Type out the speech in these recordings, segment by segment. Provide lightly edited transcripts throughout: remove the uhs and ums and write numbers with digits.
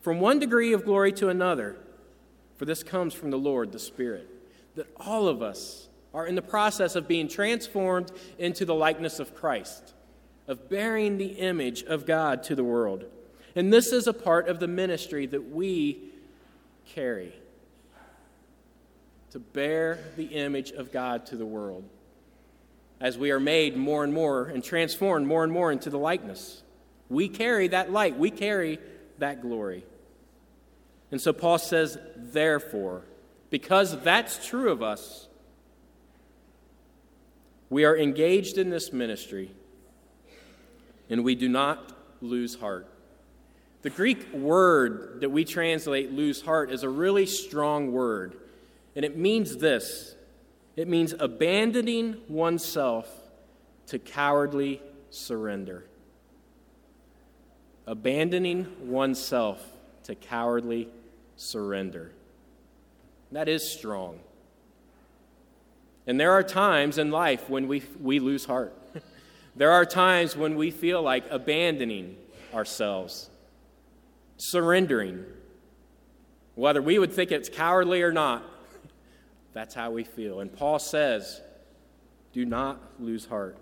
from one degree of glory to another, for this comes from the Lord, the Spirit. That all of us are in the process of being transformed into the likeness of Christ, of bearing the image of God to the world. And this is a part of the ministry that we carry, to bear the image of God to the world, as we are made more and more and transformed more and more into the likeness. We carry that light. We carry that glory. And so Paul says, therefore, because that's true of us, we are engaged in this ministry, and we do not lose heart. The Greek word that we translate lose heart is a really strong word, and it means this. It means abandoning oneself to cowardly surrender. Abandoning oneself to cowardly surrender. That is strong. And there are times in life when we lose heart. There are times when we feel like abandoning ourselves, surrendering. Whether we would think it's cowardly or not, that's how we feel. And Paul says, do not lose heart.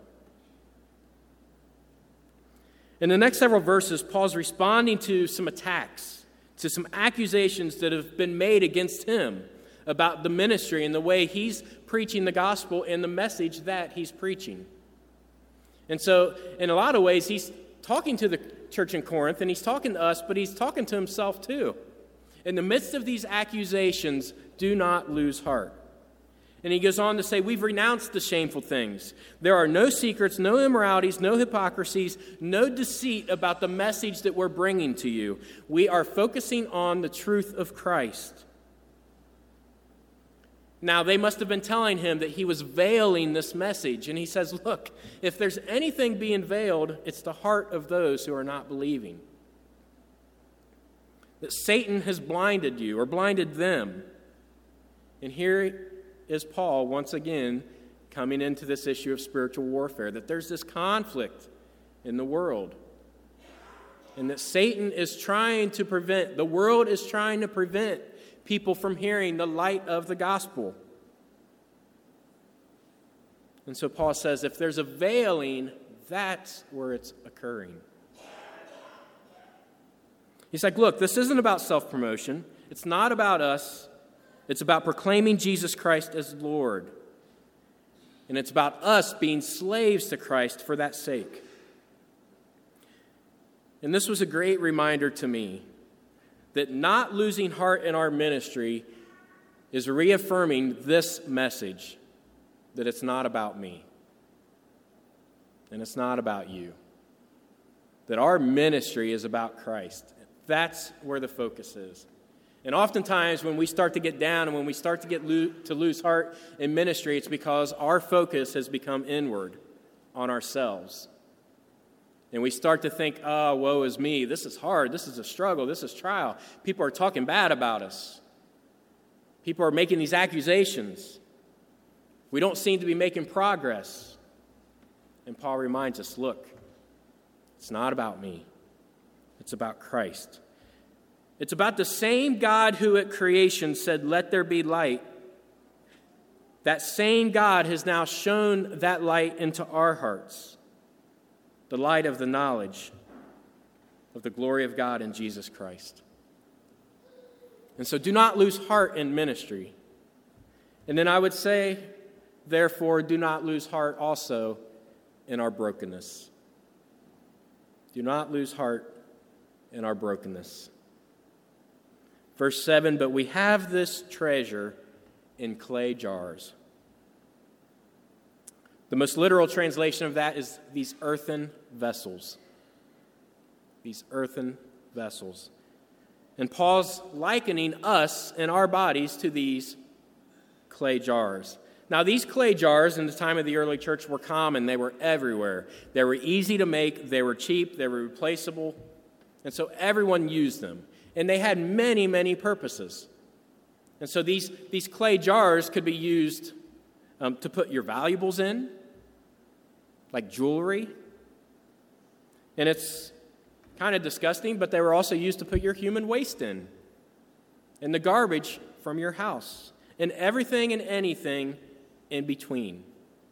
In the next several verses, Paul's responding to some attacks, to some accusations that have been made against him about the ministry and the way he's preaching the gospel and the message that he's preaching. And so, in a lot of ways, he's talking to the church in Corinth, and he's talking to us, but he's talking to himself too. In the midst of these accusations, do not lose heart. And he goes on to say, we've renounced the shameful things. There are no secrets, no immoralities, no hypocrisies, no deceit about the message that we're bringing to you. We are focusing on the truth of Christ. Now, they must have been telling him that he was veiling this message. And he says, look, if there's anything being veiled, it's the heart of those who are not believing. That Satan has blinded you or blinded them. And here is Paul once again coming into this issue of spiritual warfare, that there's this conflict in the world. And that Satan is trying to prevent, the world is trying to prevent people from hearing the light of the gospel. And so Paul says, if there's a veiling, that's where it's occurring. He's like, look, this isn't about self-promotion. It's not about us. It's about proclaiming Jesus Christ as Lord. And it's about us being slaves to Christ for that sake. And this was a great reminder to me that not losing heart in our ministry is reaffirming this message, that it's not about me and it's not about you, that our ministry is about Christ. That's where the focus is. And oftentimes when we start to get down and when we start to get to lose heart in ministry, it's because our focus has become inward on ourselves. And we start to think, oh, woe is me. This is hard. This is a struggle. This is trial. People are talking bad about us. People are making these accusations. We don't seem to be making progress. And Paul reminds us, look, it's not about me. It's about Christ. It's about the same God who at creation said, let there be light. That same God has now shown that light into our hearts. The light of the knowledge of the glory of God in Jesus Christ. And so do not lose heart in ministry. And then I would say, therefore, do not lose heart also in our brokenness. Do not lose heart in our brokenness. Verse 7, but we have this treasure in clay jars. The most literal translation of that is these earthen vessels. These earthen vessels. And Paul's likening us and our bodies to these clay jars. Now, these clay jars in the time of the early church were common. They were everywhere. They were easy to make. They were cheap. They were replaceable. And so everyone used them. And they had many, many purposes. And so these clay jars could be used to put your valuables in, like jewelry. And it's kind of disgusting, but they were also used to put your human waste in, and the garbage from your house, and everything and anything in between.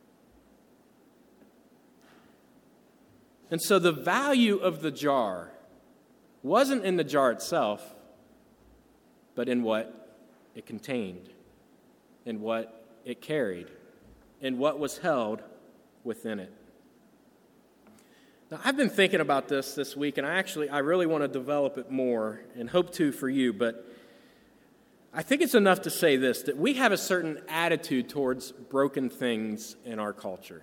And so the value of the jar wasn't in the jar itself, but in what it contained, in what it carried, and what was held within it. Now, I've been thinking about this week, and I really want to develop it more and hope to for you, but I think it's enough to say this, that we have a certain attitude towards broken things in our culture.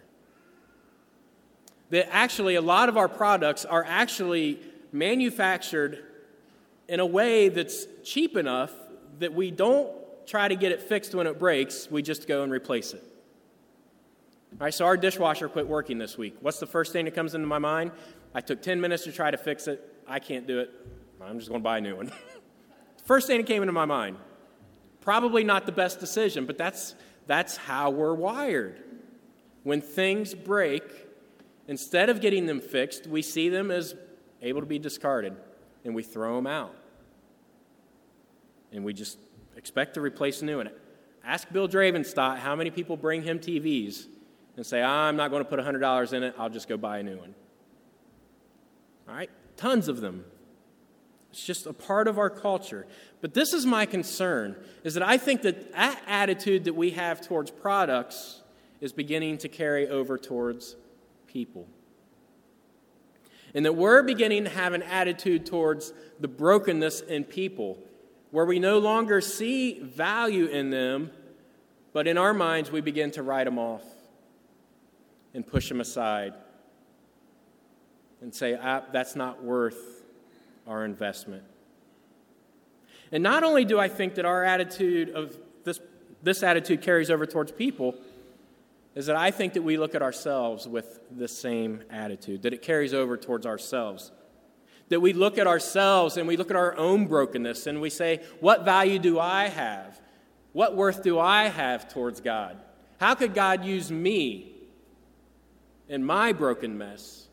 That actually a lot of our products are actually manufactured in a way that's cheap enough that we don't try to get it fixed when it breaks, we just go and replace it. All right, so our dishwasher quit working this week. What's the first thing that comes into my mind? I took 10 minutes to try to fix it. I can't do it. I'm just going to buy a new one. First thing that came into my mind. Probably not the best decision, but that's how we're wired. When things break, instead of getting them fixed, we see them as able to be discarded, and we throw them out. And we just expect to replace a new one. Ask Bill Dravenstadt how many people bring him TVs and say, I'm not going to put $100 in it, I'll just go buy a new one. All right? Tons of them. It's just a part of our culture. But this is my concern, is that I think that attitude that we have towards products is beginning to carry over towards people. And that we're beginning to have an attitude towards the brokenness in people, where we no longer see value in them, but in our minds we begin to write them off and push them aside and say, that's not worth our investment. And not only do I think that our attitude of this attitude carries over towards people, is that I think that we look at ourselves with the same attitude, that it carries over towards ourselves. That we look at ourselves and we look at our own brokenness and we say, what value do I have? What worth do I have towards God? How could God use me in my broken mess?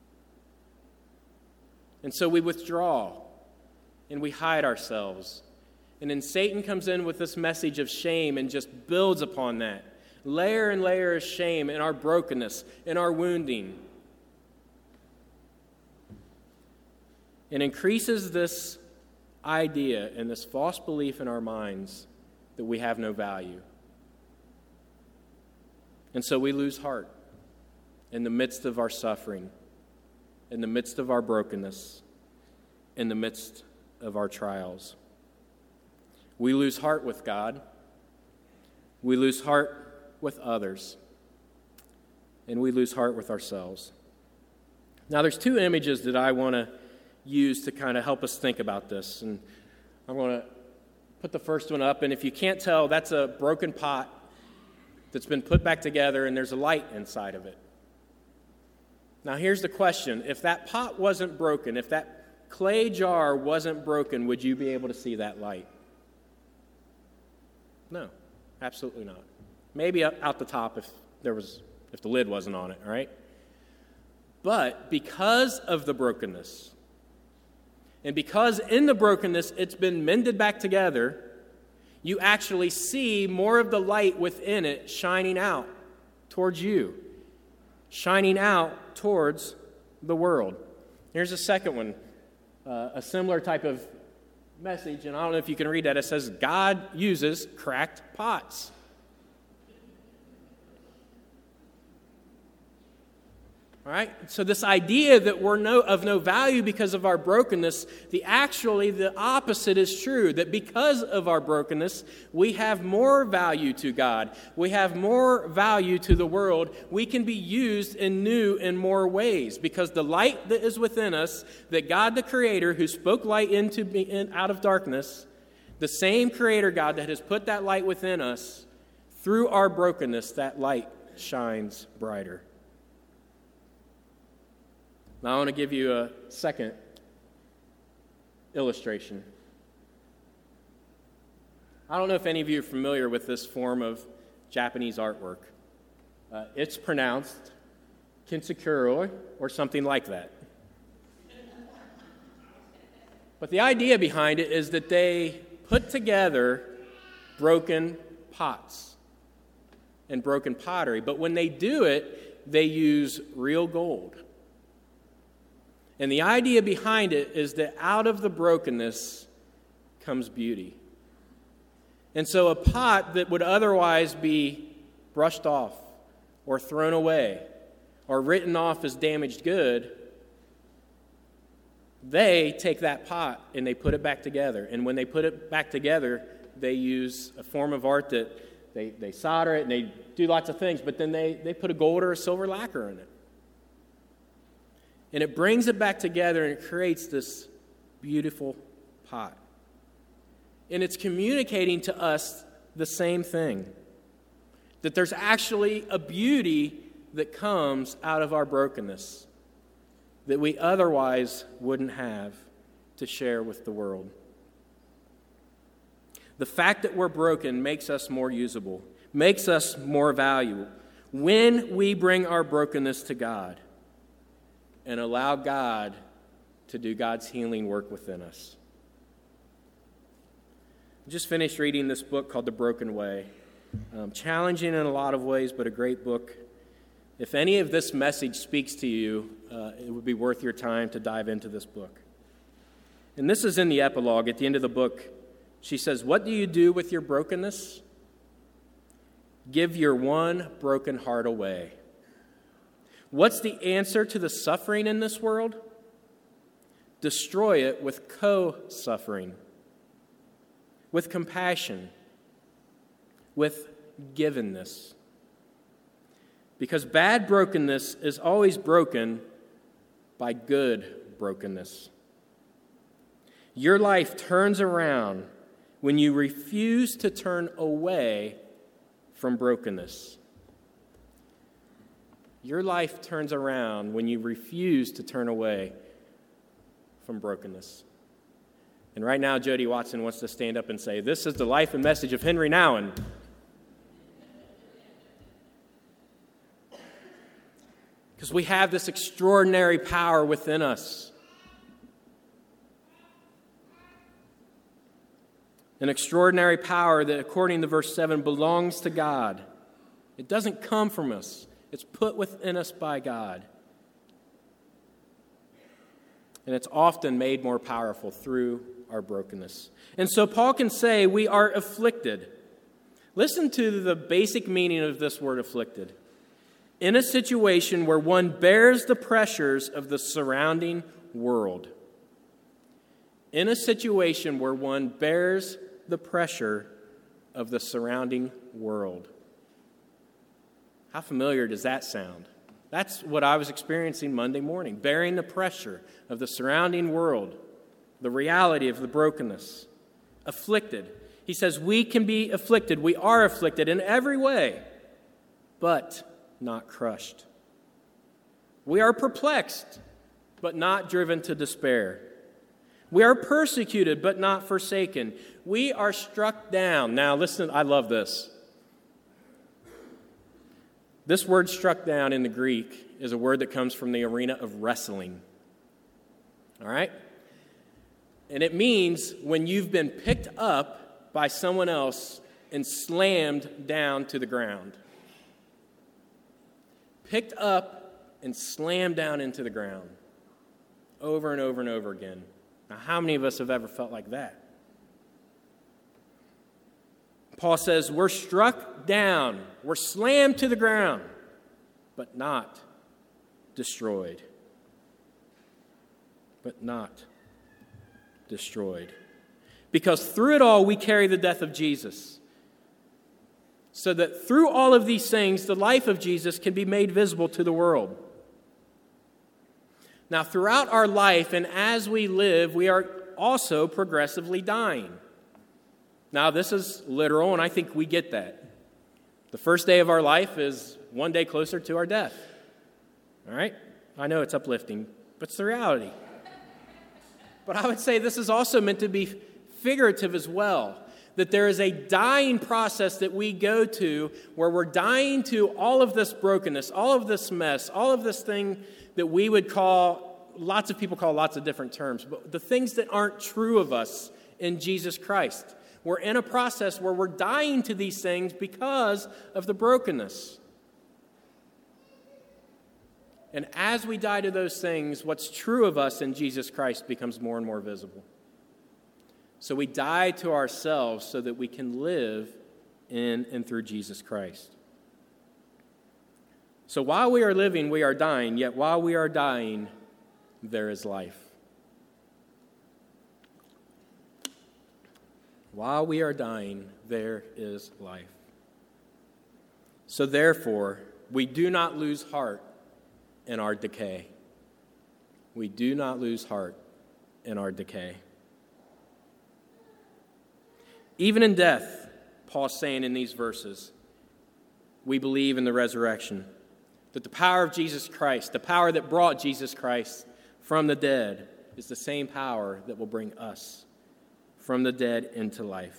And so we withdraw and we hide ourselves. And then Satan comes in with this message of shame and just builds upon that. Layer and layer of shame in our brokenness, in our wounding. And increases this idea and this false belief in our minds that we have no value. And so we lose heart in the midst of our suffering, in the midst of our brokenness, in the midst of our trials. We lose heart with God. We lose heart with others. And we lose heart with ourselves. Now, there's two images that I want to use to kind of help us think about this. And I'm going to put the first one up. And if you can't tell, that's a broken pot that's been put back together, and there's a light inside of it. Now, here's the question. If that pot wasn't broken, if that clay jar wasn't broken, would you be able to see that light? No, absolutely not. Maybe out the top if the lid wasn't on it, all right? But because of the brokenness, and because in the brokenness it's been mended back together, you actually see more of the light within it shining out towards you, shining out towards the world. Here's a second one, a similar type of message, and I don't know if you can read that. It says, God uses cracked pots. All right? So this idea that we're of no value because of our brokenness, the opposite is true, that because of our brokenness, we have more value to God. We have more value to the world. We can be used in new and more ways because the light that is within us, that God the Creator who spoke light out of darkness, the same Creator God that has put that light within us, through our brokenness, that light shines brighter. Now, I want to give you a second illustration. I don't know if any of you are familiar with this form of Japanese artwork. It's pronounced kintsukuroi or something like that. But the idea behind it is that they put together broken pots and broken pottery. But when they do it, they use real gold. And the idea behind it is that out of the brokenness comes beauty. And so a pot that would otherwise be brushed off or thrown away or written off as damaged good, they take that pot and they put it back together. And when they put it back together, they use a form of art that they solder it and they do lots of things, but then they put a gold or a silver lacquer in it. And it brings it back together and it creates this beautiful pot. And it's communicating to us the same thing, that there's actually a beauty that comes out of our brokenness that we otherwise wouldn't have to share with the world. The fact that we're broken makes us more usable, makes us more valuable when we bring our brokenness to God and allow God to do God's healing work within us. I just finished reading this book called The Broken Way. Challenging in a lot of ways, but a great book. If any of this message speaks to you, it would be worth your time to dive into this book. And this is in the epilogue. At the end of the book, she says, "What do you do with your brokenness? Give your one broken heart away. What's the answer to the suffering in this world? Destroy it with co-suffering, with compassion, with givenness. Because bad brokenness is always broken by good brokenness. Your life turns around when you refuse to turn away from brokenness. Your life turns around when you refuse to turn away from brokenness." And right now, Jody Watson wants to stand up and say, "This is the life and message of Henry Nouwen." Because we have this extraordinary power within us. An extraordinary power that, according to verse 7, belongs to God. It doesn't come from us. It's put within us by God. And it's often made more powerful through our brokenness. And so Paul can say we are afflicted. Listen to the basic meaning of this word afflicted. In a situation where one bears the pressures of the surrounding world. In a situation where one bears the pressure of the surrounding world. How familiar does that sound? That's what I was experiencing Monday morning, bearing the pressure of the surrounding world, the reality of the brokenness. Afflicted. He says we can be afflicted. We are afflicted in every way, but not crushed. We are perplexed, but not driven to despair. We are persecuted, but not forsaken. We are struck down. Now, listen, I love this. This word struck down in the Greek is a word that comes from the arena of wrestling. All right? And it means when you've been picked up by someone else and slammed down to the ground. Picked up and slammed down into the ground. Over and over and over again. Now, how many of us have ever felt like that? Paul says we're struck down, we're slammed to the ground, but not destroyed. But not destroyed. Because through it all, we carry the death of Jesus. So that through all of these things, the life of Jesus can be made visible to the world. Now, throughout our life and as we live, we are also progressively dying. Now, this is literal, and I think we get that. The first day of our life is one day closer to our death. All right? I know it's uplifting, but it's the reality. But I would say this is also meant to be figurative as well. That there is a dying process that we go to where we're dying to all of this brokenness, all of this mess, all of this thing that we would call lots of people call lots of different terms, but the things that aren't true of us in Jesus Christ. We're in a process where we're dying to these things because of the brokenness. And as we die to those things, what's true of us in Jesus Christ becomes more and more visible. So we die to ourselves so that we can live in and through Jesus Christ. So while we are living, we are dying, yet while we are dying, there is life. While we are dying, there is life. So therefore, we do not lose heart in our decay. We do not lose heart in our decay. Even in death, Paul's saying in these verses, we believe in the resurrection, that the power of Jesus Christ, the power that brought Jesus Christ from the dead, is the same power that will bring us from the dead into life.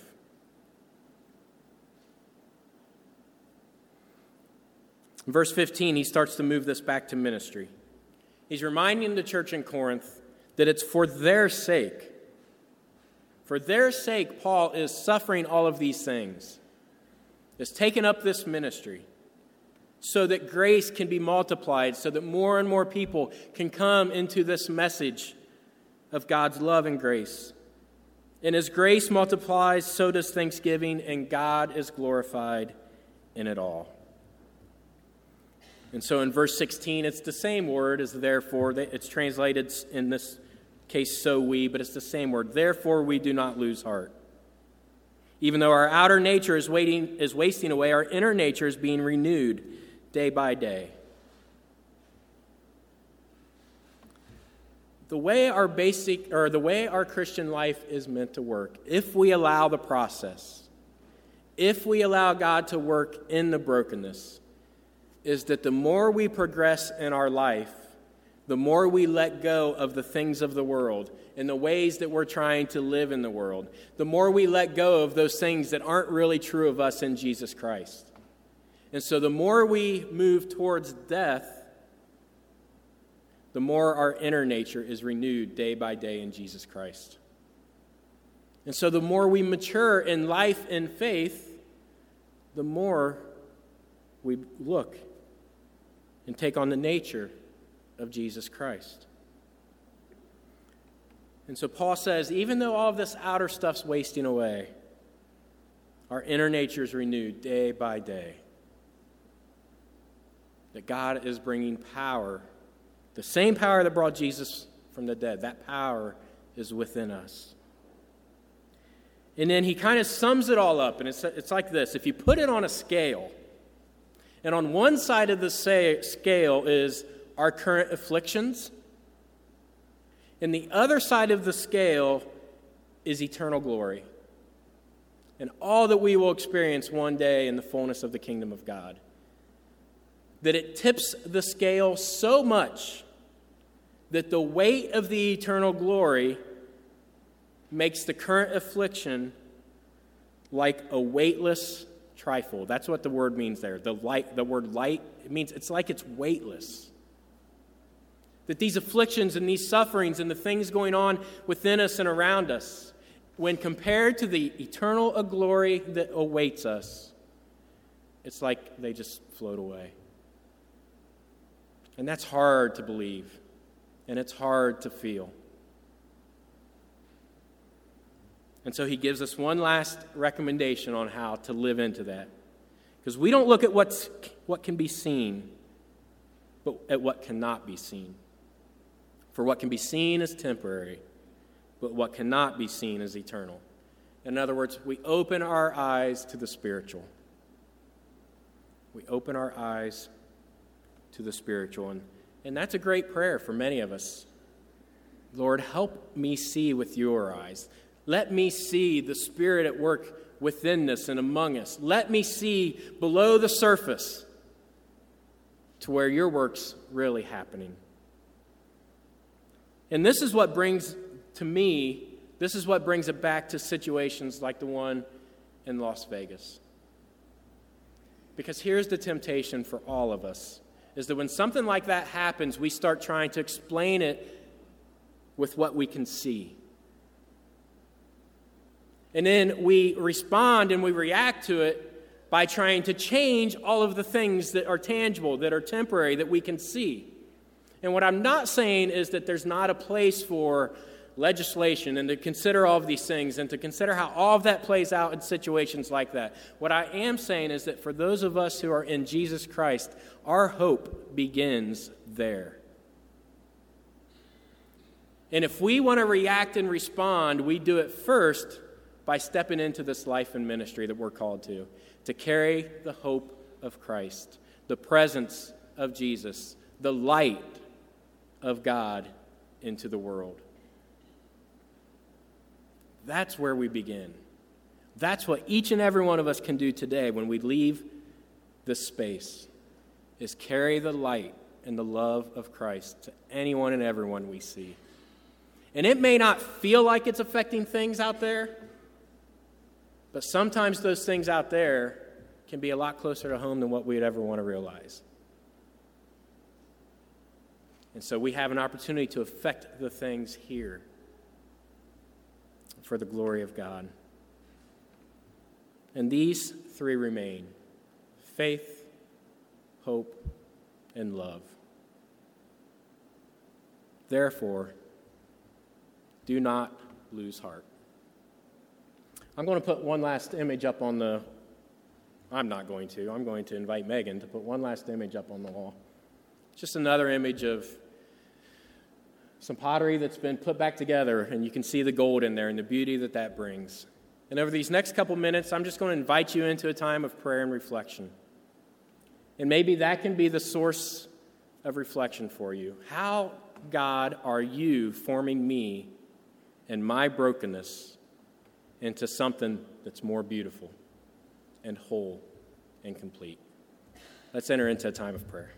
In verse 15, he starts to move this back to ministry. He's reminding the church in Corinth that it's for their sake. For their sake, Paul is suffering all of these things. He's taken up this ministry so that grace can be multiplied, so that more and more people can come into this message of God's love and grace. And as grace multiplies, so does thanksgiving, and God is glorified in it all. And so in verse 16, it's the same word as therefore. It's translated in this case, so we, but it's the same word. Therefore, we do not lose heart. Even though our outer nature is wasting away, our inner nature is being renewed day by day. The way our Christian life is meant to work, if we allow the process, if we allow God to work in the brokenness, is that the more we progress in our life, the more we let go of the things of the world and the ways that we're trying to live in the world, the more we let go of those things that aren't really true of us in Jesus Christ. And so the more we move towards death, the more our inner nature is renewed day by day in Jesus Christ. And so the more we mature in life and faith, the more we look and take on the nature of Jesus Christ. And so Paul says, even though all of this outer stuff's wasting away, our inner nature is renewed day by day. That God is bringing power, the same power that brought Jesus from the dead. That power is within us. And then he kind of sums it all up, and it's like this. If you put it on a scale, and on one side of the scale is our current afflictions, and the other side of the scale is eternal glory, and all that we will experience one day in the fullness of the kingdom of God. That it tips the scale so much that the weight of the eternal glory makes the current affliction like a weightless trifle. That's what the word means there. The word light, it means it's like it's weightless. That these afflictions and these sufferings and the things going on within us and around us, when compared to the eternal glory that awaits us, it's like they just float away. And that's hard to believe, and it's hard to feel. And so he gives us one last recommendation on how to live into that. Because we don't look at what can be seen, but at what cannot be seen. For what can be seen is temporary, but what cannot be seen is eternal. In other words, we open our eyes to the spiritual. We open our eyes to the spiritual. And that's a great prayer for many of us. Lord, help me see with your eyes. Let me see the Spirit at work within us and among us. Let me see below the surface to where your work's really happening. And this is what brings it back to situations like the one in Las Vegas. Because here's the temptation for all of us, is that when something like that happens, we start trying to explain it with what we can see. And then we respond and we react to it by trying to change all of the things that are tangible, that are temporary, that we can see. And what I'm not saying is that there's not a place for legislation and to consider all of these things and to consider how all of that plays out in situations like that. What I am saying is that for those of us who are in Jesus Christ, our hope begins there. And if we want to react and respond, we do it first by stepping into this life and ministry that we're called to carry the hope of Christ, the presence of Jesus, the light of God into the world. That's where we begin. That's what each and every one of us can do today when we leave this space, is carry the light and the love of Christ to anyone and everyone we see. And it may not feel like it's affecting things out there, but sometimes those things out there can be a lot closer to home than what we'd ever want to realize. And so we have an opportunity to affect the things here for the glory of God. And these three remain: faith, hope, and love. Therefore, do not lose heart. I'm going to put one last image up on the... I'm going to invite Megan to put one last image up on the wall. Just another image of some pottery that's been put back together, and you can see the gold in there and the beauty that that brings. And over these next couple minutes, I'm just going to invite you into a time of prayer and reflection. And maybe that can be the source of reflection for you. How, God, are you forming me and my brokenness into something that's more beautiful and whole and complete? Let's enter into a time of prayer.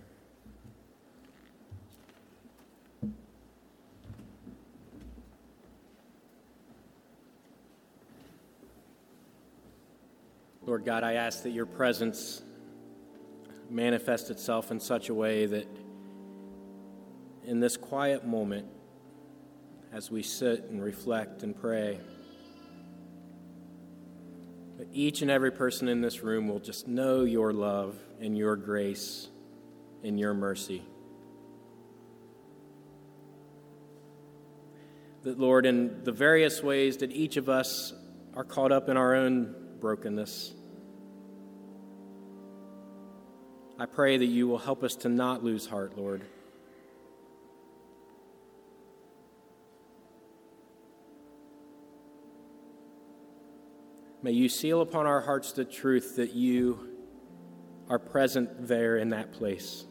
Lord God, I ask that your presence manifest itself in such a way that in this quiet moment, as we sit and reflect and pray, that each and every person in this room will just know your love and your grace and your mercy. That, Lord, in the various ways that each of us are caught up in our own brokenness, I pray that you will help us to not lose heart, Lord. May you seal upon our hearts the truth that you are present there in that place.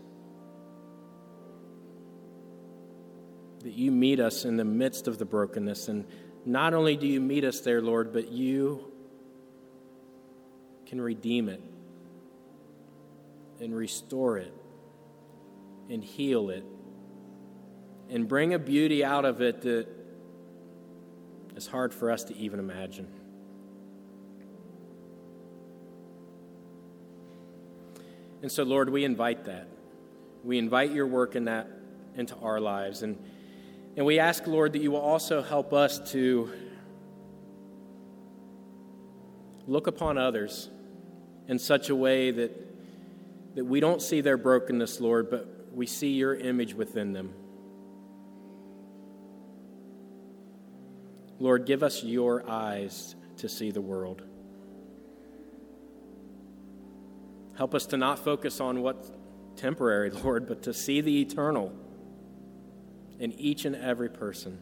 That you meet us in the midst of the brokenness. And not only do you meet us there, Lord, but you can redeem it and restore it and heal it and bring a beauty out of it that is hard for us to even imagine. And so, Lord, we invite that. We invite your work in that into our lives. And we ask, Lord, that you will also help us to look upon others in such a way that we don't see their brokenness, Lord, but we see your image within them. Lord, give us your eyes to see the world. Help us to not focus on what's temporary, Lord, but to see the eternal in each and every person.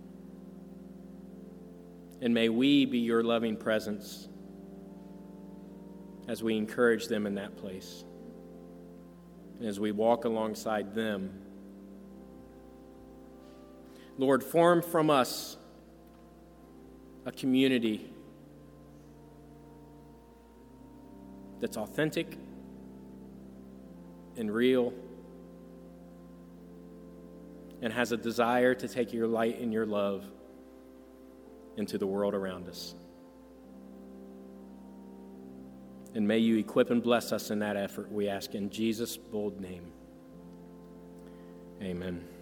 And may we be your loving presence as we encourage them in that place. And as we walk alongside them. Lord, form from us a community that's authentic and real and has a desire to take your light and your love into the world around us. And may you equip and bless us in that effort, we ask in Jesus' bold name. Amen.